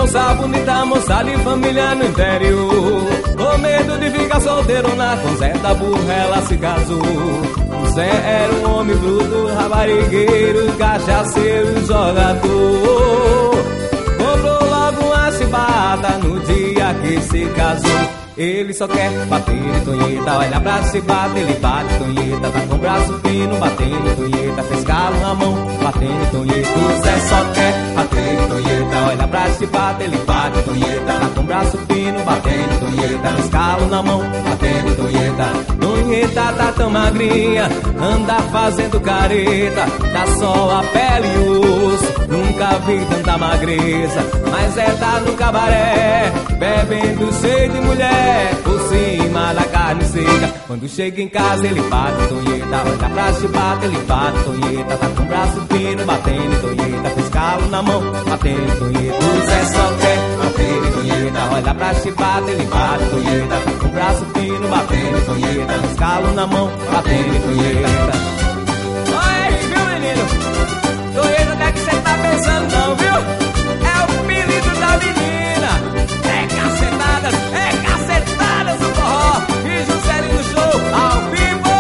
moça bonita, moça de família no interior. Com medo de ficar solteirona, com Zé da burra ela se casou. O Zé era um homem bruto, rabarigueiro, cachaceiro, jogador. Comprou logo uma chibata no dia que se casou. Ele só quer bater em tonheta, olha pra se bater, ele bate tonheta. Tá com o braço fino, batendo tonheta, fez calo na mão, batendo tonheta. O Zé só quer bater em tonheta, olha pra se bater, ele bate tonheta. Tá com o braço fino, batendo tonheta, fez calo na mão, batendo tonheta. Tonheta tá tão magrinha, anda fazendo careta, tá só a pele e o osso. Nunca vi tanta magreza, mas tá no cabaré, bebendo cheio de mulher, por cima da carne seca. Quando chega em casa ele bate tonheta, olha pra chibata, ele bate tonheta. Tá com o braço fino, batendo tonheta, fez calo na mão, batendo tonheta. O Zé só quer bater tonheta, olha pra chibata, ele bate tonheta. Tá com o braço fino, batendo tonheta, fez calo na mão, batendo tonheta. Oi, viu menino? Tonheta não é que cê tá pensando não, viu? É o apelido da menina. É cacetadas no forró. E Juscelino no show, ao vivo.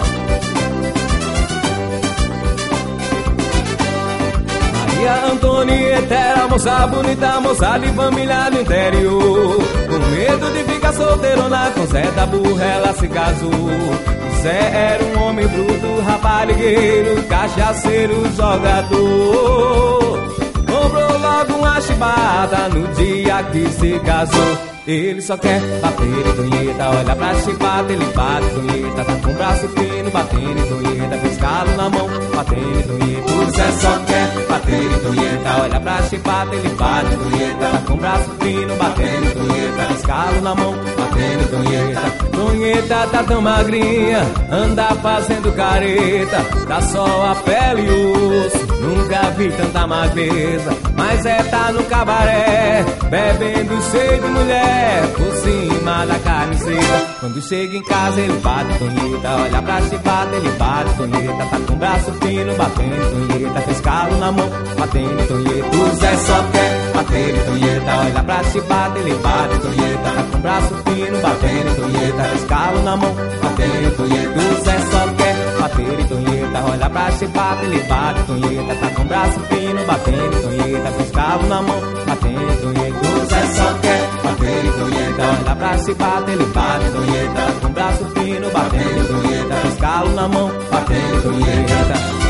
Maria Antonieta era moça bonita, moça de família do interior. Com medo de ficar solteirona, com Zé da burra ela se casou. Zé era um homem bruto, raparigueiro, cachaceiro, jogador. Comprou logo uma chibata no dia que se casou. Ele só quer bater em tonheta, olha pra chibata, ele bate tonheta. Tá com o braço fino, batendo em tonheta, fez calo na mão, batendo em tonheta. O Zé só quer bater em tonheta, olha pra chibata, ele bate tonheta. Tá com o braço fino, batendo em tonheta, fez calo na mão, batendo em tonheta. Tonheta tá tão magrinha, anda fazendo careta, tá só a pele e o osso. Nunca vi tanta magreza, mas tá no cabaré, bebendo cheio de mulher, por cima da carne seca. Quando chega em casa ele bate tonheta, olha pra chibata, ele bate tonheta. Tá com o braço fino, batendo tonheta, fez calo na mão, batendo tonheta. O Zé só quer bater tonheta, olha pra chibata, ele bate tonheta. Tá com o braço fino, batendo tonheta, fez calo na mão, batendo tonheta. O Zé só quer bater tonheta, olha pra chibata, ele bate tonheta. Tá com o braço fino, batendo tonheta, fez calo na mão, batendo tonheta. O Zé só quer bater tonheta, olha pra chibata, ele bate tonheta. Tá com o braço fino, batendo tonheta, fez calo na mão, batendo tonheta.